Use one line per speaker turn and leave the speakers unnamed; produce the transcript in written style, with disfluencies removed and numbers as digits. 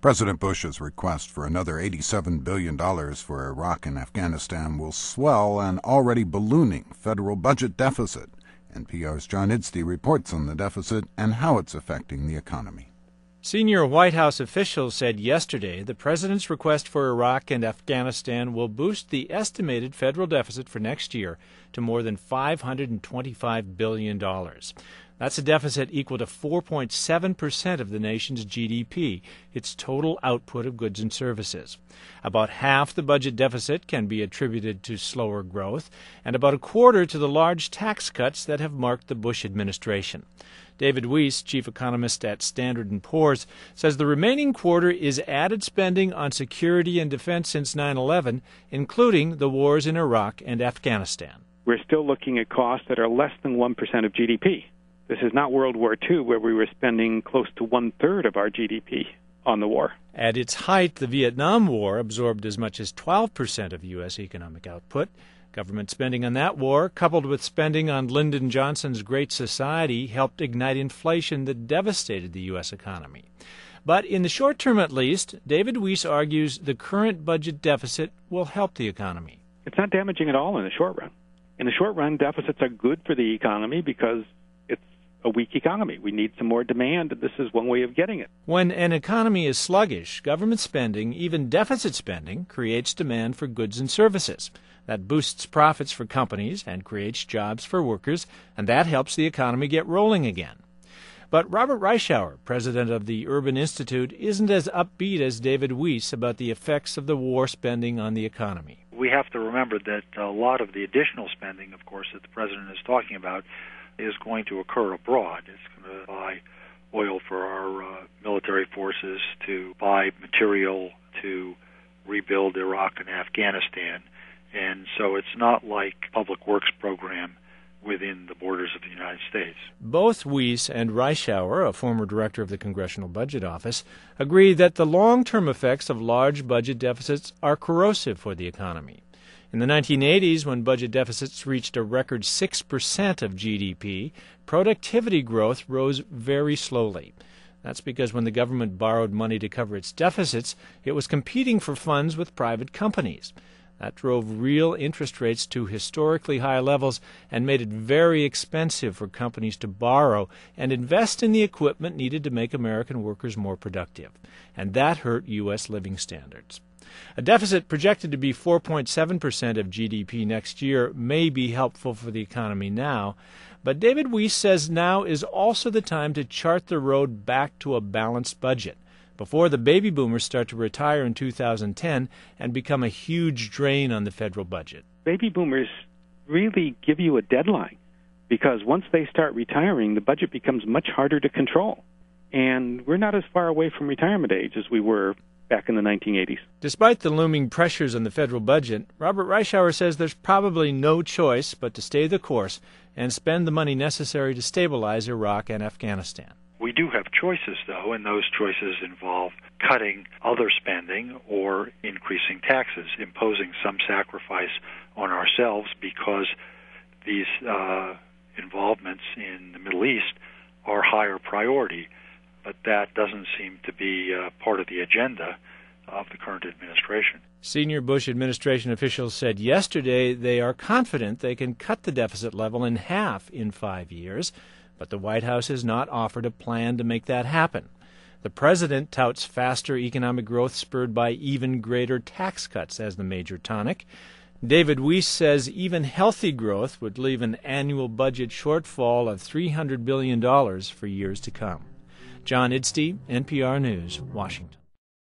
President Bush's request for another $87 billion for Iraq and Afghanistan will swell an already ballooning federal budget deficit. NPR's John Idstey reports on the deficit and how it's affecting the economy.
Senior White House officials said yesterday the president's request for Iraq and Afghanistan will boost the estimated federal deficit for next year to more than $525 billion. That's a deficit equal to 4.7% of the nation's GDP, its total output of goods and services. About half the budget deficit can be attributed to slower growth, and about a quarter to the large tax cuts that have marked the Bush administration. David Weiss, chief economist at Standard & Poor's, says the remaining quarter is added spending on security and defense since 9/11, including the wars in Iraq and Afghanistan.
We're still looking at costs that are less than 1% of GDP. This is not World War II, where we were spending close to one-third of our GDP on the war.
At its height, the Vietnam War absorbed as much as 12% of U.S. economic output. Government spending on that war, coupled with spending on Lyndon Johnson's Great Society, helped ignite inflation that devastated the U.S. economy. But in the short term at least, David Weiss argues the current budget deficit will help the economy.
It's not damaging at all in the short run. In the short run, deficits are good for the economy because it's a weak economy. We need some more demand, and this is one way of getting it.
When an economy is sluggish, government spending, even deficit spending, creates demand for goods and services. That boosts profits for companies and creates jobs for workers, and that helps the economy get rolling again. But Robert Reischauer, president of the Urban Institute, isn't as upbeat as David Weiss about the effects of the war spending on the economy.
We have to remember that a lot of the additional spending, of course, that the president is talking about is going to occur abroad. It's going to buy oil for our military forces, to buy material to rebuild Iraq and Afghanistan. And so it's not like public works program within the borders of the United States.
Both Weiss and Reischauer, a former director of the Congressional Budget Office, agree that the long-term effects of large budget deficits are corrosive for the economy. In the 1980s, when budget deficits reached a record 6% of GDP, productivity growth rose very slowly. That's because when the government borrowed money to cover its deficits, it was competing for funds with private companies. That drove real interest rates to historically high levels and made it very expensive for companies to borrow and invest in the equipment needed to make American workers more productive. And that hurt U.S. living standards. A deficit projected to be 4.7% of GDP next year may be helpful for the economy now, but David Weiss says now is also the time to chart the road back to a balanced budget, before the baby boomers start to retire in 2010 and become a huge drain on the federal budget.
Baby boomers really give you a deadline, because once they start retiring, the budget becomes much harder to control. And we're not as far away from retirement age as we were back in the 1980s.
Despite the looming pressures on the federal budget, Robert Reischauer says there's probably no choice but to stay the course and spend the money necessary to stabilize Iraq and Afghanistan.
We do have choices, though, and those choices involve cutting other spending or increasing taxes, imposing some sacrifice on ourselves because these involvements in the Middle East are higher priority. But that doesn't seem to be part of the agenda of the current administration.
Senior Bush administration officials said yesterday they are confident they can cut the deficit level in half in 5 years. But the White House has not offered a plan to make that happen. The president touts faster economic growth spurred by even greater tax cuts as the major tonic. David Weiss says even healthy growth would leave an annual budget shortfall of $300 billion for years to come. John Idstey, NPR News, Washington.